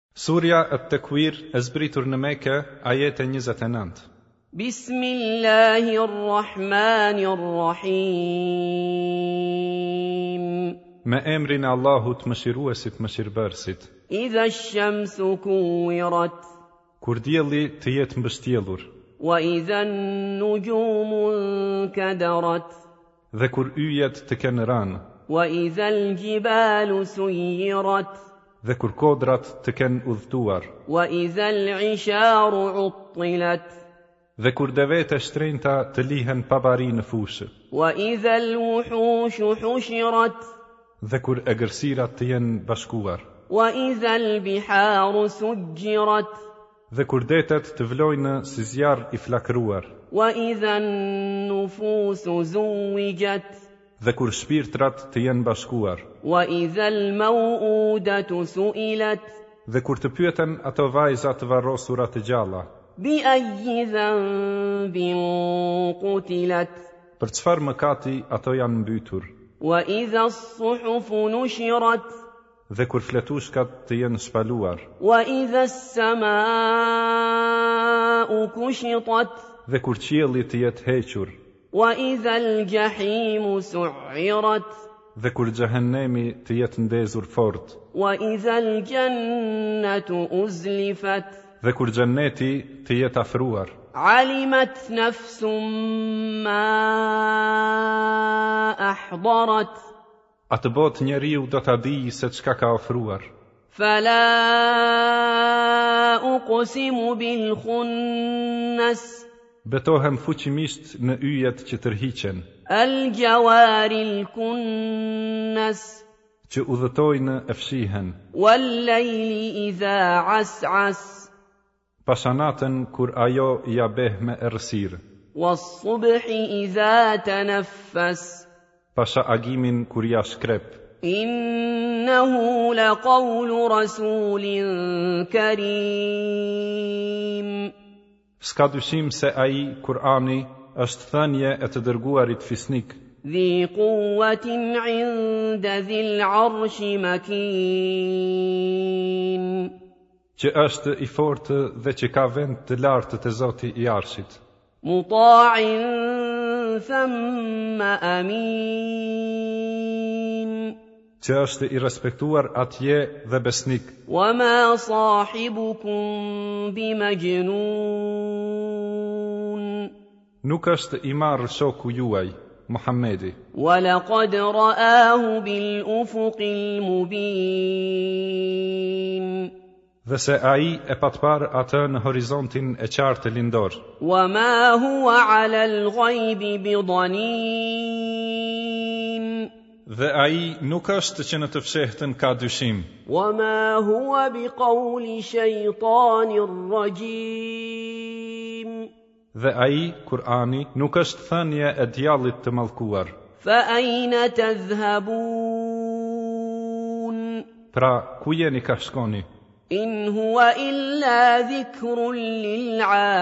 Surja At-Takwir e zbritur në Mekë, ajete 29. Bismillahirrahmanirrahim. Me emrin e Allahut Mëshiruesit Mëshirbërësit. Idha ash-shamsu kuwirat. Kur dielli të jetë mbështjellur. Wa idha an-nujumu kadarat. Dhe kur yjet të kenë rënë. Wa idha al-jibalu suyirat. Dhe kur kodrat të kenë udhëtuar. Wa idha al-'isharu 'uttilat. Dhe kur devet e shtrenjta të lihen pa bari në fushë. Wa idha al-wuhushu hushirat. Dhe kur egërsirat të jenë bashkuar. Wa idha al-biharu sujjirat. Dhe kur detet të vlojnë si zjarr i flakëruar. Wa idha an-nufusu zuwijat. Dhe kur shpirtrat të jenë bashkuar. Wa idha al-maw'udatu su'ilat. Dhe kur të pyeten ato vajza të varrosura të gjalla. Bi ayyi dhanbin qutilat. Për çfarë mëkati ato janë mbytur. Wa idha as-suhufu nushirat. Dhe kur fletushkat të jenë shpaluar. Wa idha as-samaa'u kushitat. Dhe kur qielli të jetë hequr. Wa idha al-jahimu su'irat. Dhe kur xhehenemi të jetë ndezur fort. Wa idha al-jannatu uzlifat. Dhe kur xhenneti të jetë afruar. Alimat nafsum ma ahdarat. Atë botë njeriu do ta dijë se çka ka ofruar. Fala uqsimu bil khunnas. Betohem fuqimisht në yjet që tërhiqen. Al jawaril kunnas. Që udhëtojnë e fshihen. Wal layli idha as'as. Pashanatën kur ajo ja beh me errësirë. Was subhi idha tanaffas. Pasha agimin kur ja shkrep. Innahu laqawlu rasulin karim. S'ka dyshim se ai, Kur'ani, është thënie e të dërguarit fisnik. Dhi quwwatin 'inda dhil 'arshi makin. Që është i fortë dhe që ka vend të lartë të Zoti i Arshit. Muta'in thumma amin. Që është i respektuar atje dhe besnik. Wa ma sahibukum bimajnun. Nuk është i marrë shoku juaj, Muhammedi. Wa laqad ra'ahu bil ufuqil mubin. Dhe se ai e patpar atë në horizontin e qartë të lindor. Wa ma huwa 'ala al-ghaibi bidanin. Dhe ai nuk është që në të fshehtën ka dyshim. Wa ma huwa biqawli shaytanir rajim. Dhe ai, Kur'ani, nuk është thënie e djallit të mallkuar. Fa ayna tadhhabun. Pra, ku jeni ka shkoni? In huwa illa dhikrun lil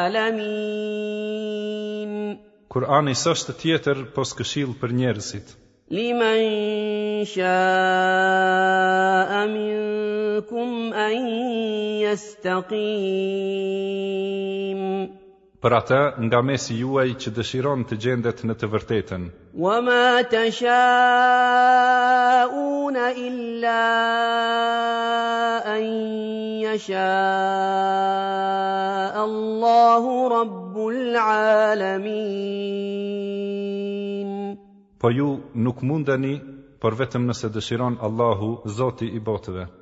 alamin. Kur'ani s'është tjetër pos këshill për njerëzit. Liman sha'a minkum an yastaqim. Për atë nga mesi juaj që dëshiron të gjendet në të vërtetën. Wa ma tasha'una illa an yasha Allahu rabbul alamin. Po ju nuk mundeni, por vetëm nëse dëshiron Allahu, Zoti i botëve.